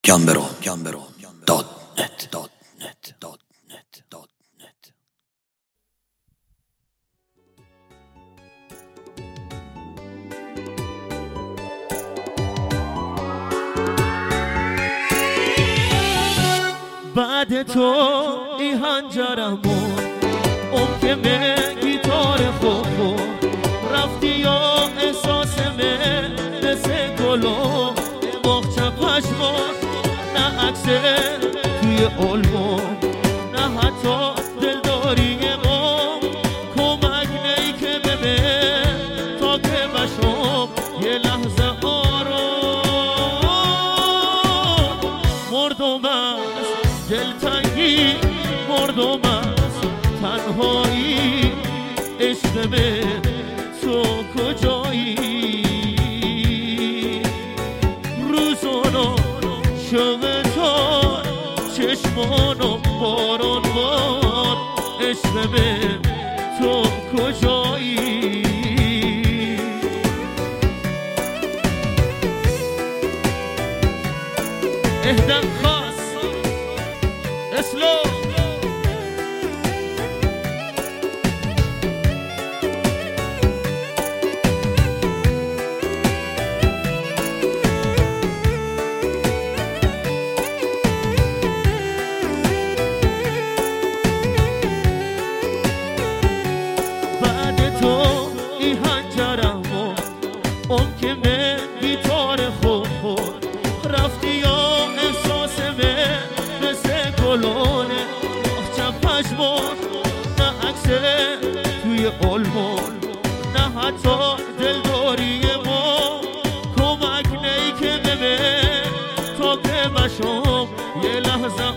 gambero.net بعد تو ای هنجرمون که من گیتار خوب رفتی یا احساس من مثل گلو باغچه پشمان نه عکسه توی علمون نه حتی دلداری ما کمک نی که ببین تا که بشم یه لحظه آرام مردم از دلتنگی مردم از تنهایی عشق من تو کجایی روزانو شب تار چشمانو باران بار عشق من تو کجایی اهدم خاص اسلام که من گیتار خوب رفتی یا احساس من مثل گلونه باغچه پشمان نه عکسه توی علمون نه حتی دلداری ما کمک نی که ببین تا که بشم یه لحظه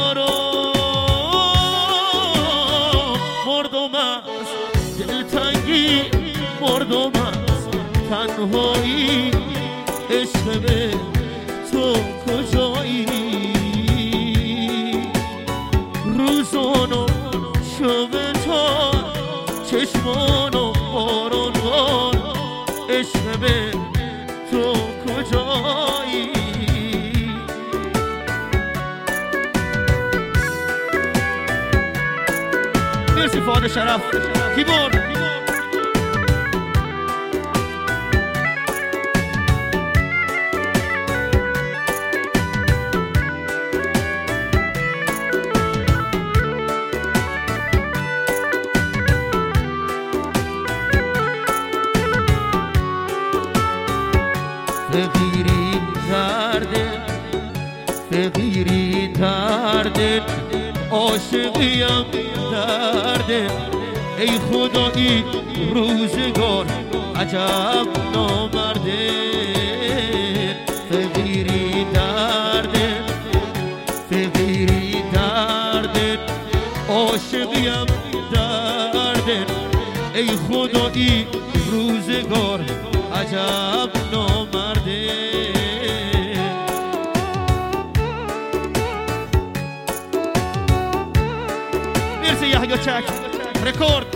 آرام مردم از دلتنگی مردم تنهایی عشق من تو کجایی روزانو شب تار چشمانو باران بار عشق من تو کجایی مرسی فاده شرف کیبورد فقیری درده عاشقیم درده ای خدایی روزگار عجب نامرده فقیری درده عاشقیم درده ای خدایی روزگار عجب نامرده یحیی چک رکورد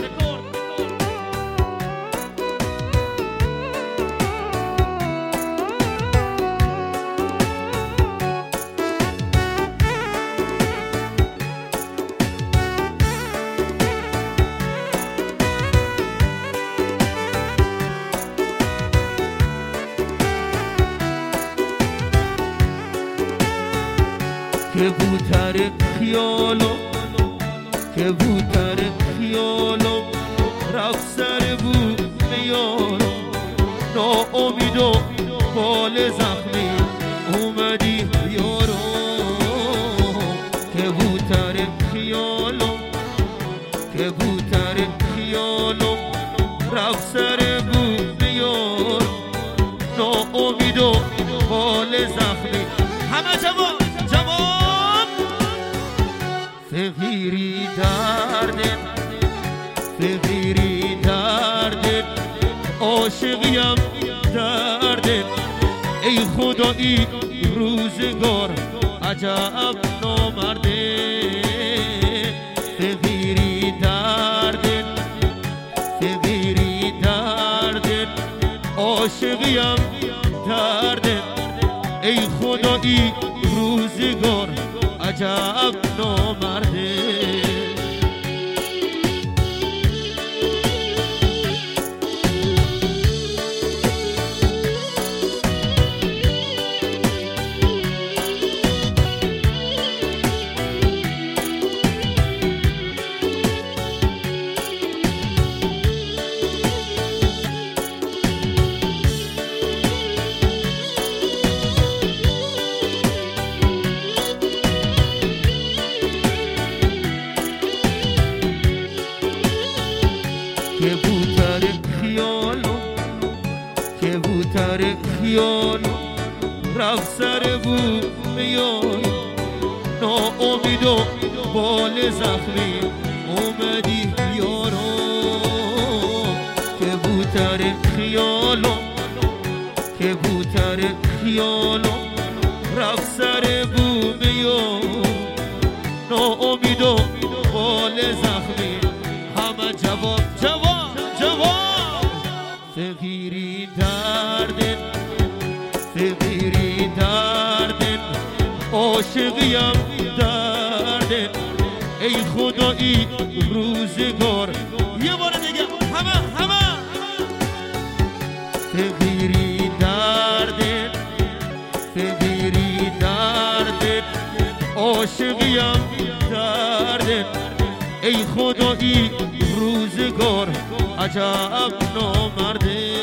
کبوتر خیالو رفت سر بود یارو ناامید و بال زخمی اومدی یارو کبوتر خیالو رفت سر بود یارو ناامید و بال زخمی همه جواب فقیری درده عاشقیم درده ای خدایی روزگار عجب نامرده فقیری درده عاشقیم درده ای خدایی روزگار عجب نامرده کبوتر خیالو رفت سر بومیای ناامید و بال زخمی اومدی یارو کبوتر خیالو رفت سر بومیای ناامید و بال زخمی همه جواب فقیری دردن عاشقیم دردن ای خدایی روزگار یه بار دیگه همه فقیری دردن عاشقیم دردن ای خدایی روزگار عجب نامرده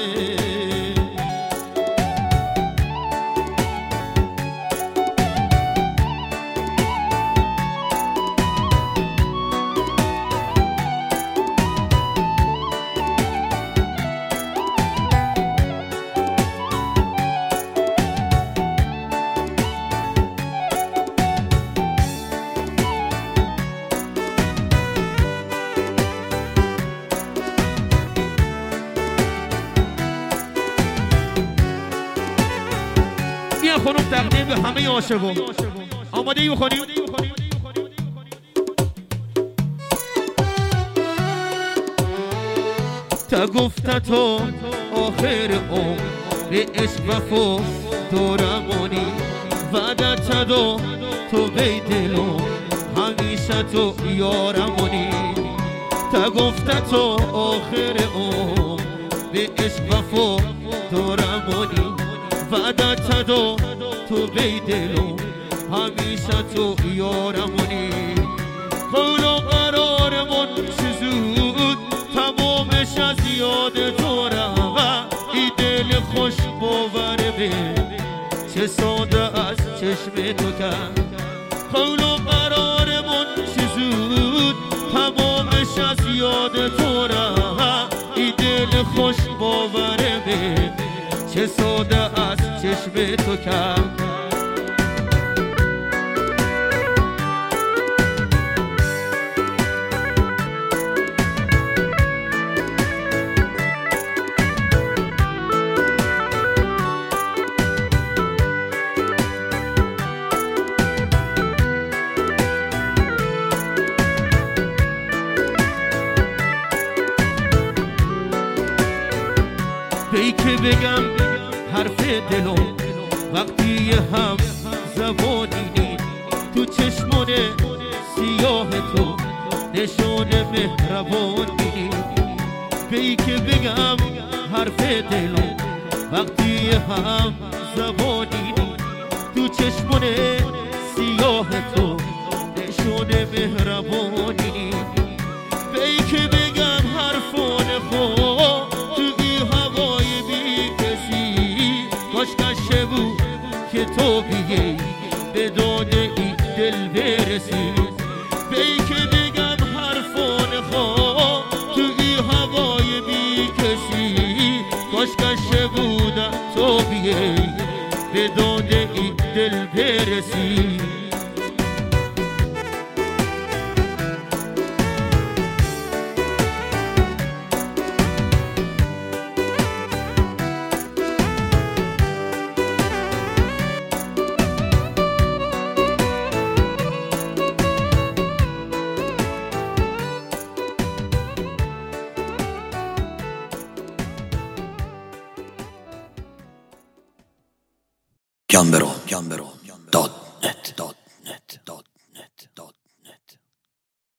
خانم تقدیم به همه عاشقان آماده ای بخونیم تا گفته تو آخر عمر به عشق وفا دارمانی وعدت دو تو بی دلو همیشه تو یارمانی تا گفته تو آخر عمر به عشق وفا دارمانی وعدت دو تو بی دلو همیشه تو یارمونی قول و قرارمون چزود تمامش از یاد تو روه ای دل خوش باور به چه ساده از چشم تو کرد قول و قرارمون چزود تمامش از یاد تو روه ای دل خوش باور به چه ساده از چشم تو کرد ای که بگم حرف دلو وقتی هم زبانی تو چشمان سیاه تو نشون مهربان بینی ای که بگم حرف دلو وقتی هم زبانی تو چشمان سیاه تو نشون مهربانی ای که بگم حرفان خود کاشکشه بود که تو بیایی به داد این دل برسی ای که بگم حرفان خواه تو این هوای بی کسی کاشکشه بودم تو بیایی به داد این دل برسی Gambero.